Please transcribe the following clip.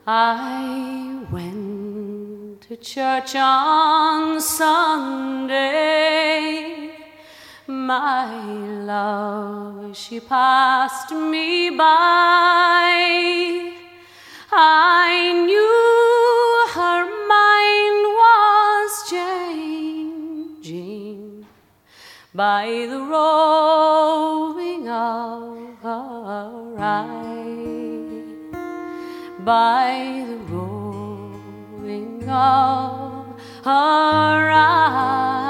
I went to church on Sunday. My love, she passed me by. I knew her mind was changing by the rolling of her eyes, by the rolling of her eyes.